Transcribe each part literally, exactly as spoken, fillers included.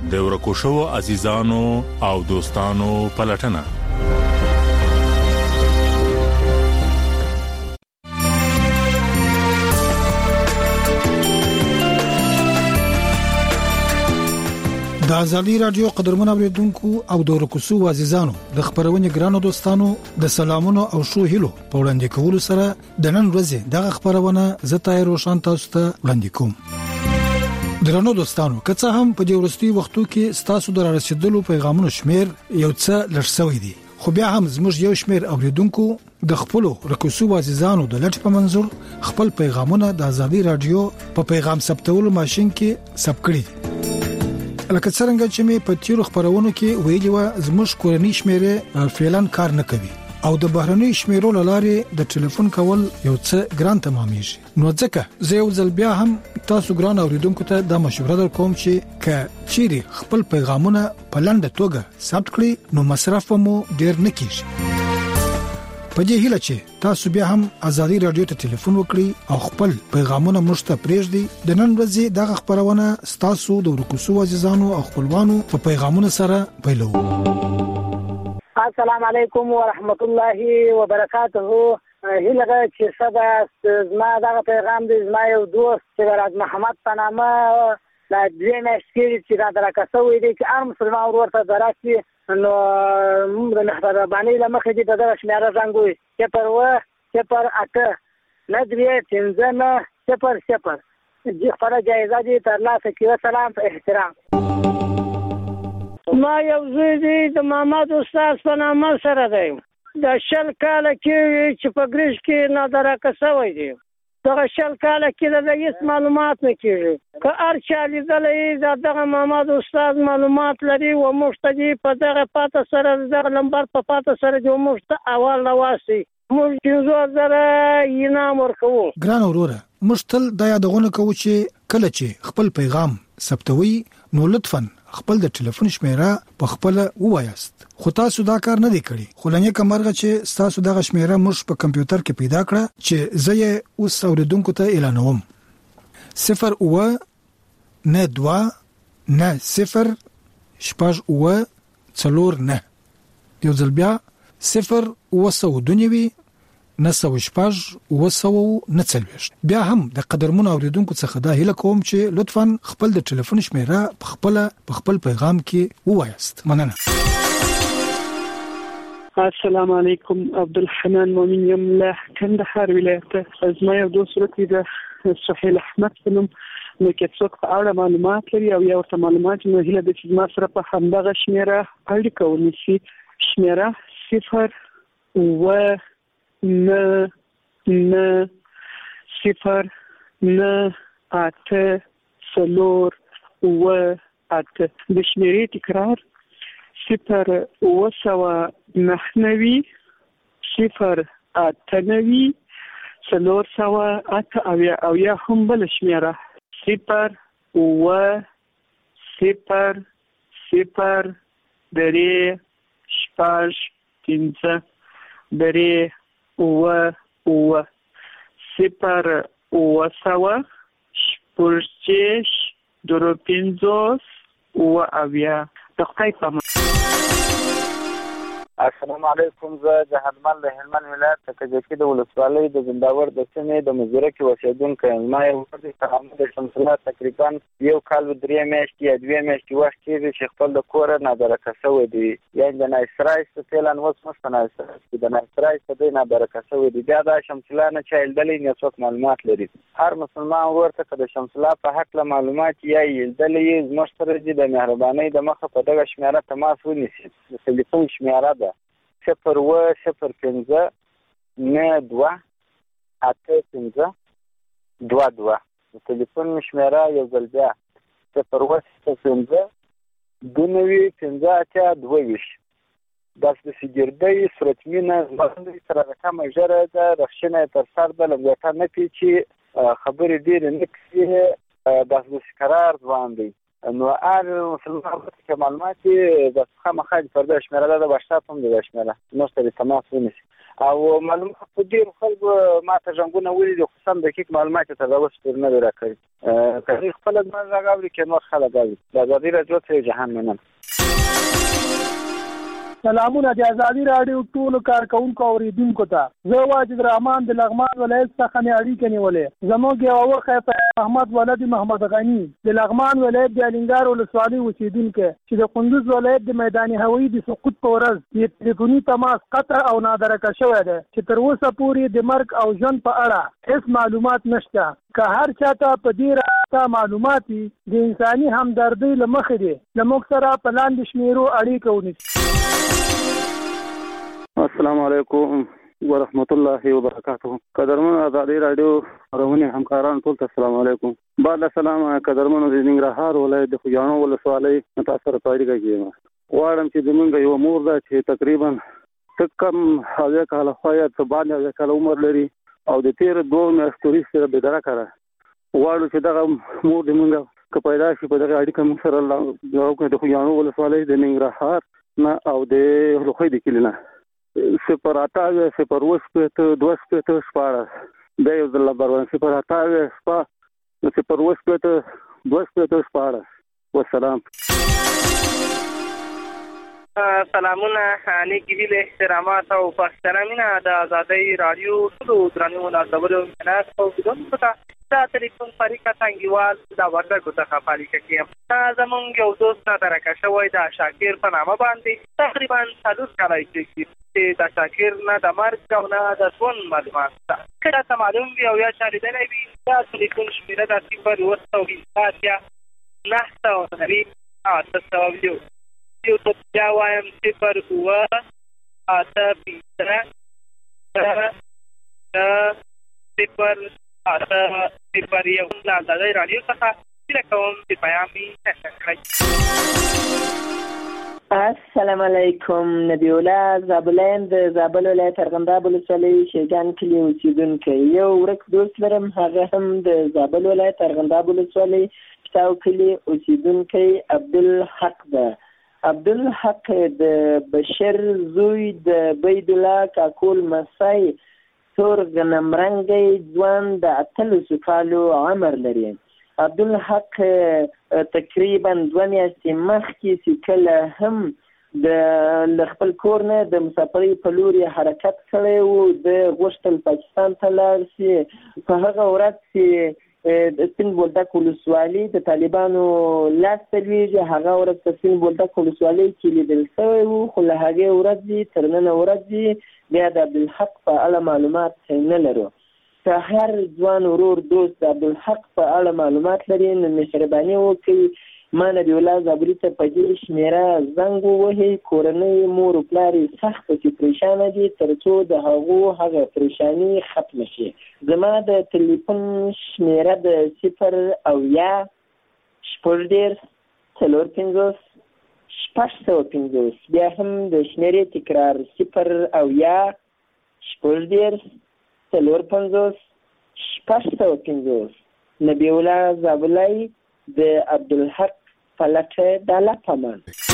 د ورکو شوو عزیزانو او دوستانو پلټنه. د ازادي رادیو قدرمن اوریدونکو او د ورکوسو عزیزانو د خبرونې ګرانو دوستانو د سلامونو او شو هیلو په وړاندې کولو سره د نن ورځې دغه خبرونه زه روشن تاسو ته وړاندې کوم. درنو دوستانو، که څه هم په دې ورستي وختو کې ستاسو د رسیدلو پیغامونو شمیر یو څه لږ شوی دی، خو بیا هم زموږ یو شمیر اوریدونکو د خپل ورکوسو عزیزانو د لټ په منظور خپل پیغامونه د ازادي رادیو په پیغام ثبتولو ماشين کې ثبت کړي. لکه څنګه چې مې په تیرو خبرونو کې ویلي و، زموږ کورنۍ شمیره فعلاً کار نه کوي او د بهرنۍ شمیرو لاره د ټلیفون کول یو څه ګران تمامېږي. نو ځکه زه یو ځل بیا هم تاسو ګران اوریدونکو ته د مشوره درکوم چې ک چیرې خپل پیغامونه په لنډه توګه ثبت کړئ نو مصرف مو ډیر نه کیږي. په دې هیله چې تاسو بیا هم ازادي رادیو ته ټلیفون وکړئ او خپل پیغامونه موږ ته پرېږدئ. د نن ورځې دغه خبرونه ستاسو د ورکوسو عزیزانو او خپلوانو په پیغامونو سره پیلو. السلام علیکم ورحمت الله وبرکاته. هیله چې صدا زما دغه پیغام د زما یو دوست چې راز محمد په نامه لا دې مشکل چې را درکاسوي دي چې هر مسلمان ورته دراسي نو موږ د مهرباني لمخې دې په دغه شمیره زنګوي صفر و صفر اته ندري تنزنه صفر صفر دې خبره جایزه دي ترلاسه کړئ. سلام په احترام. ما یو زوی دی د محمد استاد په نامه سره دی، د شل کاله کې چې په ګریش کې نادرکه شوی دی. دغه شل کاله کې د هیڅ معلومات نه کیږي. که هر چا لیدلی دا دغه محمد استاد معلومات لري و موږ ته دي په دغه پاته سره دغه لمبر په پاته سره دی موږ ته اول راواسي موږ پنځه زره انعام ورکوو. ګران وروره، موږ تل دا یادونه کوو چې کله چې خپل پیغام ثبتوي نو لطفاً خپل د ټلیفون شمیره په خپل ووایاست. خو تاسو دا کار نه دی کړی، خو لنیکه مرغه چې تاسو دغه شمیره موږ په کمپیوټر کې پیدا کړه چې زه یې اوس اوریدونکو ته اعلانوم. صفر اوه نه دوه نه صفر شپږ اوه څلور نه. یو ځل بیا صفر اوه سوه دوه نوي نه سوه شپږ اوه سوه نه څلوېښت. بیا هم د قدرمنو اوریدونکو څخه دا هیله کوم چې لطفاً خپل د ټلیفون شمیره په خپل په خپل پیغام کې ووایاست. مننه. السلام علیکم. عبدالحنان مومن یم له کندهار ولایت. زما یو دوست ورته د سهیل احمد په نوم نو کې څوک په اړه معلومات لري او یا ورته معلومات نو هیله د چې ما سره په همدغه شمیره اړیکه ونیسي. شمیره صفر اوه نه نه صفر نه اته څلور اوه اته. د شمیرې تکرار صفر اوه سوه نهه نوي صفر اته نوي څلور سوه اته اویا او یا هم بله شمیره صفر اوه صفر صفر درې شپږ پنځه درې اوه اوه صفر اوه سوه شپږ شش درې پنځوس اوه اویا. د خدای په امان. السلام علیکم. زه د هلمند د هلمند ولایت د کجکي د ولسوالۍ د زنداور د سیمې د مزدوره کې اوسېدونکی یم. ما یو ورځ ترامه د شمس الله تقریبا یو کال و درې میاشتې یا دوې میاشتې وخت کېږي چې خپل د کوره نادرکه شوی دی، یعنې د نایسرایس فعلا اوس موږ په نایسرایس کې د نایسرایس په دی نادرکه شوی دی. بیا دا شمس الله نه چا لیدلی نه څوک معلومات لري. هر مسلمان ورته که د شمس الله په هکله معلومات یا یې لیدلی یې زموږ سره دي د مهربانۍ د مخه په دغه شمیره تماس ونیسي. د ټلیفون شمیره ده صفر اوه صفر پنځه نه دوه اته پنځه دوه دوه. د ټلیفون شمیره یو ځل بیا صفر اوه صفر پنځه دوه نوي پنځه اتیا دوه ویشت. داسې داسې ګردۍ صورتمینه زموږ سره رقمه ژره ده، رخشنه یې تر سر ده، لنګوټه نه پیچي، خبرې ډېرې نه کوي، داسې داسې قرار ځوان دی. نو هر مسلمان که معلومات بس خامخا پر دې شمیره ده د واتساپ هم د شمیره نو سره تماس ونیسي. او معلومات په ډیر خلکو ماته څنګه ویلي خو سم دقیق معلومات ته دا وسپور نه راکړي کله خپل د ما راغوري کې نو خلک غوي دا د دې راځو ته جهان منم. سلامونه د ازادي رادیو ټول کارکونکو اوریدونکو ته. زه واجد رحمان د لغمان ولایت څخه نه اړیکه نیولې. زموږ یو وخت احمد ولد محمد غنی د لغمان ولایت د الینګار ولسوالۍ اوسیدونکو چې د کندوز ولایت د میدان هوایی د سقوط په ورځ د ټلیفوني تماس قطع او نادرکه شوی دی چې تر اوسه پورې د مرګ او ژوند په اړه هیڅ معلومات نشته. که هر چاته په دې راته معلومات د انساني همدردۍ له مخې دي زموږ سره په لاندې شمیرو اړیکه ونیسي. السلام علیکم ورحمت الله وبرکاته. قدرمن ازادي رادیو خبرونه همکاران ټول ته السلام علیکم. بعد السلام قدرمن د ننګرهار ولایت د خوجانو ولسوالۍ متاثر پایډه کېږم. واړم چې زمونږ یو مور ده چې تقریبا تکم هغه کال خوایا ته باندې کال عمر لري او د تیر دوه میاشتې سره به درا کړه. واړو چې دغه مور د مونږ که پیدا شي په دغه اړیکه موږ سره الله د خوجانو ولسوالۍ د ننګرهار نه او د لوخي د کلینا صفر اته صفر وسپته دوه سپته شپاره د یو ځل بروان صفر اته شپه صفر وسپته دوه سپته شپاره. والسلام. سلامونه نیکی ویل احترامات او پښتنامینه د ازادي رادیو ټول درنو مناسبو مناس او بدون پتا دا ټلیفون فریقه څنګهوال دا ورته څخه فریقه کې زمونږ یو دوست درکه شوی دا شاکر په نامه باندې تقریبا څلور کال کې چې دا شاکر نه د مرګ او نه د ژوند معلومات کله ته معلوم وي او یا چاریدنه وي دا ټلیفون شمیره د صفر وسو یا نه تاسو نری تاسو ویو یو څه بیا وایم صفر هوا اته پنځه صفر اته صفر یو د ازادي رادیو څخه چې کوم چې پیغام السلام علیکم. نبی الله زابلین د زابل ولایت ارغنداب ولسوالۍ شیګان کلی اوسیدونکی. یو ورک دوست لرم هغه هم د زابل ولایت ارغنداب ولسوالۍ شتاو کلی اوسیدونکی عبدالحق ده. عبدالحق د بشر زوی د بید الله کاکول مسای تور غنمرنګي ځوان د اتلسو کالو عمر لري. عبدالحق تقریبا دوه میاشتې مخکې چې کله هم د خپل کور نه د مسافرۍ په لور حرکت کړی و د غوښتل پاکستان ته لاړ شي. په هغه ورځ چې د سپین بولدک ولسوالۍ د طالبانو لاس ته لویږي هغه ورځ په سپین بولدک ولسوالۍ کې لیدل شوی و خو له هغې ورځې تر ننه ورځې بیا د عبدالحق په اړه معلومات نه لرو. که هر ځوان ورور دوست د عبدالحق په اړه معلومات لري نو مهرباني وکړئ ما نبی الله زابلي ته په دې شمیره زنګ ووهئ. کورنۍ مور او پلار یې سخت پکې پریشانه دي تر څو د هغو هغه پریشاني ختمه شي. زما د تلیفون شمیره د صفر اویا شپږ دېرش څلور پنځوس شپږ سوه پنځوس. بیا هم د شمیرې تکرار صفر اویا شپږ دېرش څلور پنځوس شپږ سوه پنځوس. نبی الله زابلۍ د عبدالحق فلټه د الله پامان.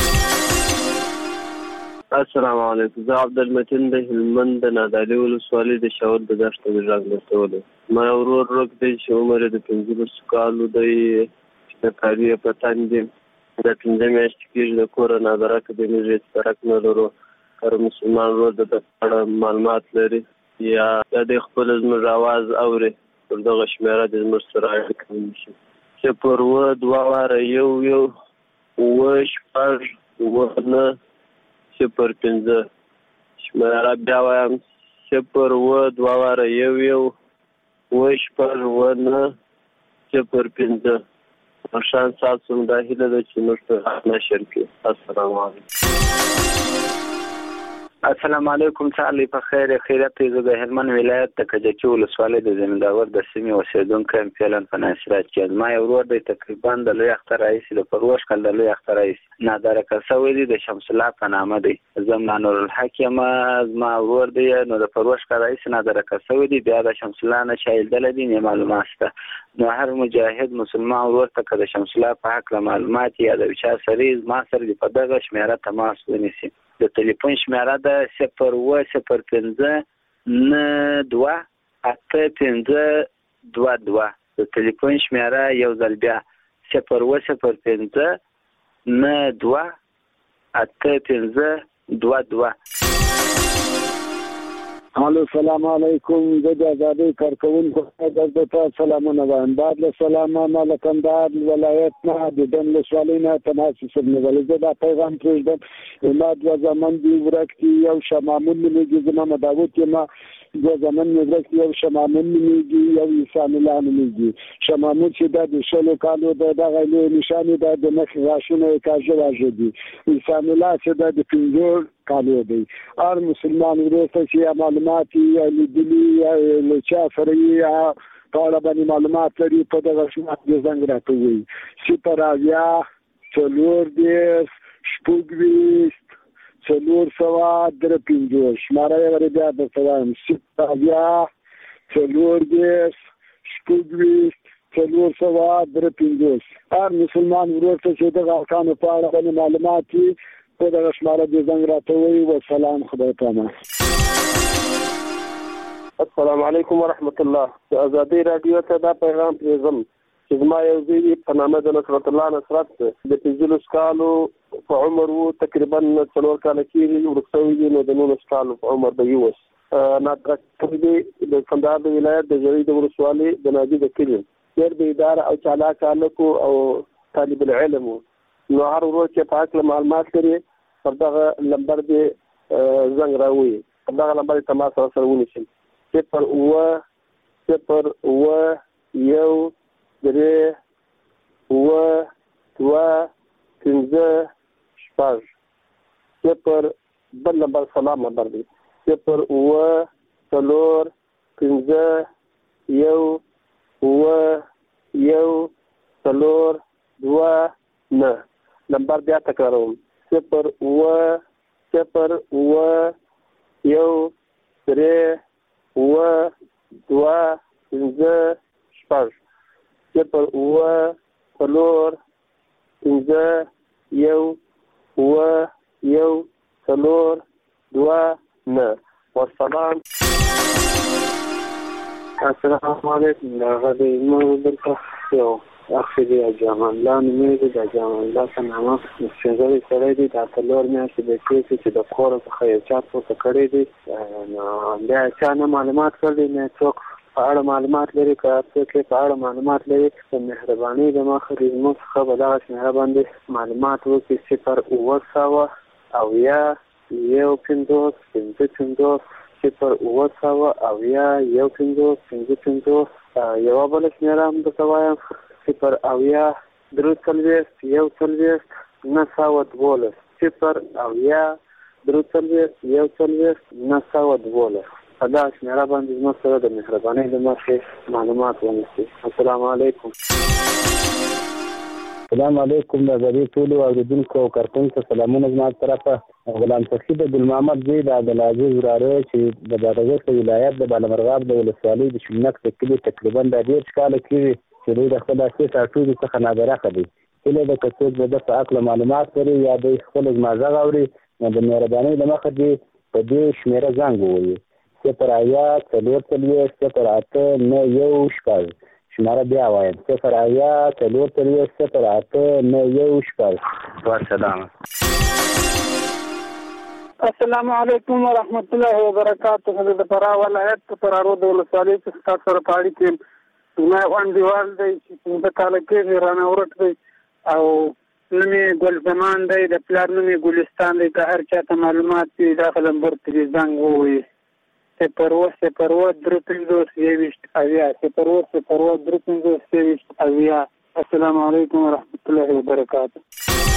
السلام علیکم. زه عبدالمتین د هلمند د نادعلي ولسوالۍ د شاول د دښته د غږ لرتولو. ما ورور روک دی چې عمر د پنځلسو کالو دی د کاري په تن دی د پنځه میاشتې کېږي د کوره نادرکه دی موږ هېڅ فرق نه لرو. هر مسلمان ورور د ده په اړه معلومات لري یا د خپل زموږ اواز اوري پر دغه شمیره د زموږ سره اړیکه ونیسي. صفر اووه دوه واره یو یو اووه شپږ اووه نه صفر پنځه. شمیره بیا وایم صفر اووه دوه واره یو یو اووه شپږ اووه نه صفر پنځه. مرشان ستاسو دا هیله ده چې موږ ته نشر کړي. السلام علیکم. السلام علیکم. تعالی په خیر خیرت. زه د هلمند ولایت د کجکي ولسوالۍ د زمینداور د سیمې اوسیدونکی یم. فعلا په ناصرات کې زما یو ورور دی تقریبا د لوی اختر رئیس د پروش کال د لوی اختر رئیس نادرکه شوی دی د شمس الله په نامه دی. زما نور الحق یم زما ورور دی نو د پروش کال رئیس نادرکه شوی دی بیا د شمس الله نه شایل دل دي نه معلومات شته. نو هر مجاهد مسلمان ورور ته کده شمس الله په حق معلومات یا د چا سره ما سره په دغه شمیره تماس ونیسي. د ټلیفون شمیره ده صفر اووه صفر پنځه نه دوه اته پنځه دوه دوه. د ټلیفون شمیره یو ځل بیا صفر اووه صفر پنځه نه دوه اته پنځه دوه دوه. الو السلام علیکم. د آزادۍ کارکونکو د تاسو سلامونه وایم. بعد له سلام ما کندهار ولایت نه د دن ولسوالۍ نه تناسب سمولې زه دا پیغام پرېږدم. ما د زمان دی ورکتي یو شمامون میږي زما مداوت ما د زمان ورکتي یو شمامون میږي یو انسان اعلان میږي. شمامون چې د شلو کالو د دغه نشانه د مخ راشنه کاجه واجدي. انسان اعلان چې د پنځور کالو دی. ار مسلمان ورته چې معلومات یې لیدلي لچا فرعي ټول باندې معلومات لري په دغه شمات د زنګ راټوي. صفر اویا څلور دیس شپږویشت څلور سوه درې پنځوس. شماره یې ور بیا درته وایم. صفر اویا څلور دیس شپږویشت څلور سوه درې پنځوس. هر مسلمان ورته چې دغه احکامو په اړه باندې معلومات یې په دغه شماره د زنګ راټوي. وسلام خدای پامه. السلام علیکم ورحمت الله. د آزادۍ راډیو ته دا پیغام پرېږدم چې زما یو زوی په نامه د نصرت الله نصرت د پنځلس کالو په عمر و، تقریبا څلور کاله کېږي ورک شوی دی. نو د نولس کالو په عمر به یې اوس ناطق کړی دی د کندهار د ولایت د ژړۍ د ولسوالۍ د نادي د کلي. ډېر د اداره او چالاک هلک او طالب العلم و. نو هر ورځ چې په هکله معلومات لري پر دغه نمبر دې زنګ راووي. پر دغه نمبر یې تماس راسره ونیسئ. صفر اووه صفر اووه یو درې اووه دوه پنځه شپږ. صفر بل نمبر سلام نمبر دی. صفر اووه څلور پنځه یو اووه یو څلور دوه نه. نمبر بیا تکراروم. صفر اووه صفر اووه یو درې اووه دوه پنځه شپږ. صفر اووه څلور پنځه یو اووه یو څلور دوه نه. والسلام. السلام علیکم. هغه د ایمو دلته یو اخ دی جامع الله نومېږي. د جامع الله په نامه سپېڅلی سړی دی. دا څلور میاشتې به کېږي چې د کوره څخه یو چا پورته کړی دی. نو بیا چا نه معلومات کړی، نه څوک په اړه معلومات لري. که څوک یې په اړه معلومات لري په مهربانۍ د مخه د زموږ څخه به دغه شمېره باندې معلومات وکړي. صفر اووه سوه اویا یو پنځوس پنځه پنځوس. صفر اووه سوه اویا یو پنځوس پنځه پنځوس. یوه بله شمېره هم درته وایم. صفر اویا درې څلوېښت یو څلوېښت نهه سوه دولس. صفر اویا درې څلوېښت یو څلوېښت نهه سوه دولس. په دغه شمېره باندې زموږ سره د مهربانۍ له مخې معلومات ونیسئ. السلام علیکم. السلام علیکم. د آزادۍ ټولو اورېدونکو او کارکوونکو سلامونه زما له طرفه. غلام سخي د ګل محمد زوی د عبدالعزیز وراره چې د بادغیس ولایت د بالامرغاب د ولسوالۍ د شمنک د کلي تقریبا د دېرش کاله کېږي چې دوی د خپل اصلي ساټوزي څخه نابرخه دي. هیله ده که څوک د ده په هکله معلومات لري یا دوی خپل زما غږ اوري نو د مهربانۍ له مخه دې په دې شمېره زنګ ووهي. صفر اویا څلور څلوېښت صفر اته نهه یو شپږ. شماره بیا وایم. صفر اویا څلور څلوېښت صفر اته نهه یو شپږ. والسلام. السلام علیکم ورحمت الله وبرکاته. د فراه ولایت په فراه د ولسوالۍ څخه تاسو سره په اړیکه یم. زما یو انډیوال دی چې پنځه کاله کېږي رانه ورک دی او نوم یې ګل زمان دی. د پلار نوم یې ګلستان دی. که هر چا ته معلومات وي دغه نمبر ته دې زنګ ووهي. صفر اووه صفر اووه درې پنځوس یوویشت اویا. صفر اووه صفر اووه درې پنځوس یوویشت اویا. السلام علیکم ورحمت الله وبرکاته.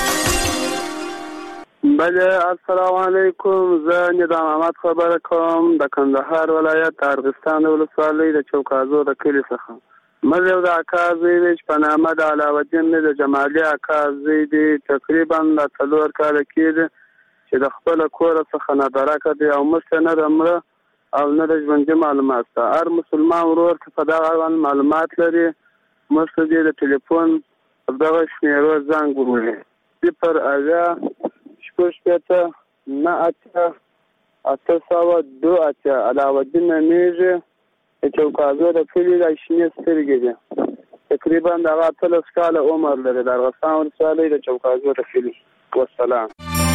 بله السلام علیکم. زه ندام احمد خبره کوم د کندهار ولایت د ارغستان د ولسوالۍ د چوکازو د کلي څخه. موږ یو د اکا زوی دی چې په نامه د علاوالدین دی. د جمالي اکا زوی دی. تقریبا د څلور کاله کېږي چې د خپله کوره څخه نابرکه دی او موږ ته نه د مړه او نه د ژوندي معلومات ته. هر مسلمان ورور ته په دغه اړوند معلومات لري موږ ته دې د ټلیفون په دغه شمېرو زنګ ووهي. صفر اویا شپږ شپېته نهه اته اته سوه دو اتیا علاوالدین میږي چوکاځو د فیلی د شنې سترګې دي تقریبا د اتلس کاله عمر لري د ارغستان ولسوالۍ د چوکاځو د فیلی. والسلام.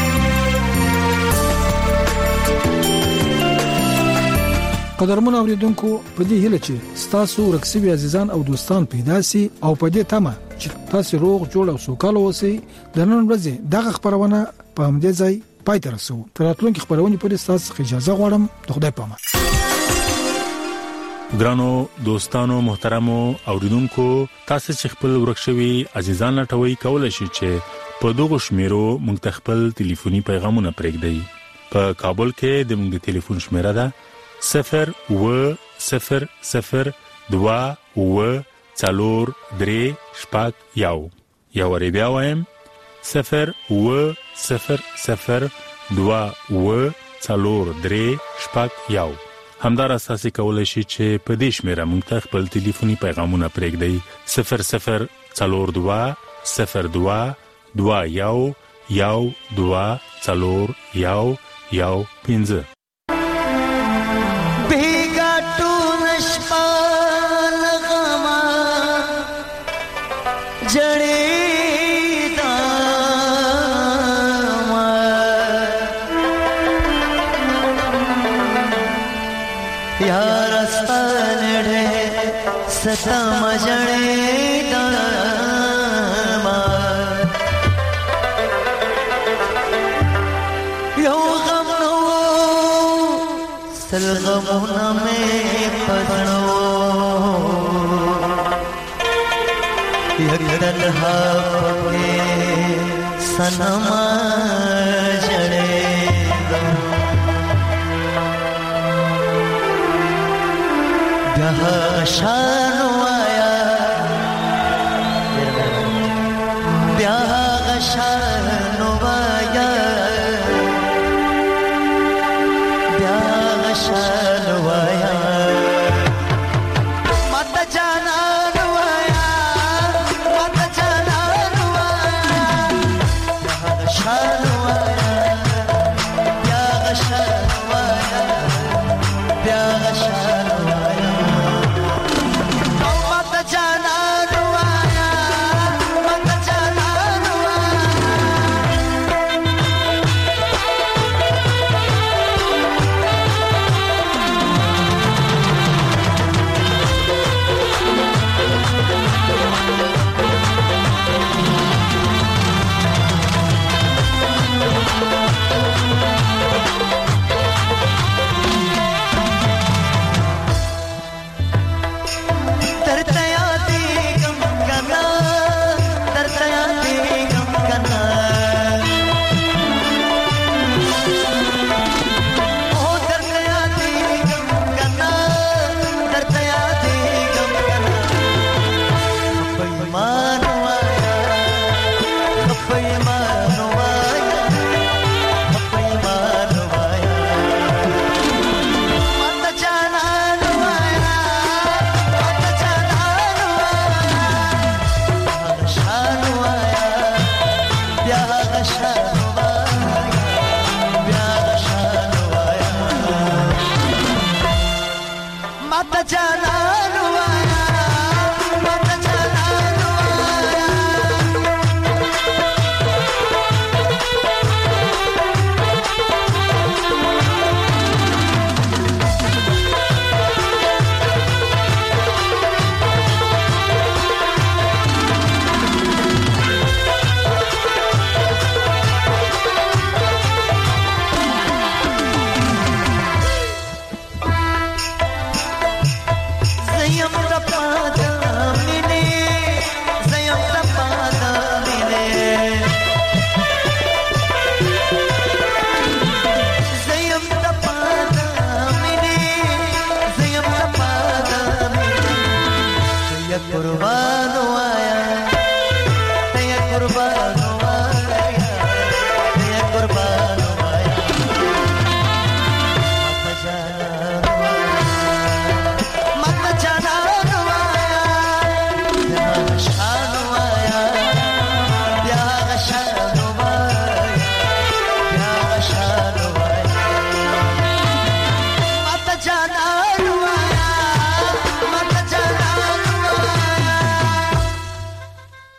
قدرمن اوریدونکو په دې هیله چې تاسو ورکسوي عزیزان او دوستان پیدا سي او په دې تمه چې تاسو روغ جوړ او سوکاله اوسئ د نن ورځې دغه خبرونه په همدې ځای پای ته رسو. تر راتلونکي خبرونه پورې تاسو اجازه غواړم. د خدای په امان. ګرانو دوستانو محترمو اوریدونکو تاسو چې خپل ورکشوي عزیزان لټوي کولای شئ چې په دغه شمیرو موږ خپل ټلیفوني پیغامونه پرېږدئ. په کابل کې د موږ ټلیفون شمیره ده صفر و صفر صفر دوا و څلور درې شپږ یو یو ری بیا وایم صفر و صفر صفر دوا و څلور درې شپږ یو. همدار اساسي کولای شي چې په دې شمیره موږ خپل ټلیفوني پیغامونه پرېږدئ صفر صفر څلور دوا صفر دوا دوا یو یو دوا څلور یو یو پنځه. सता मजड़े दामा यो गम नो सलगमुना में पसनो यकदल हा पके सनमा जड़े दम शार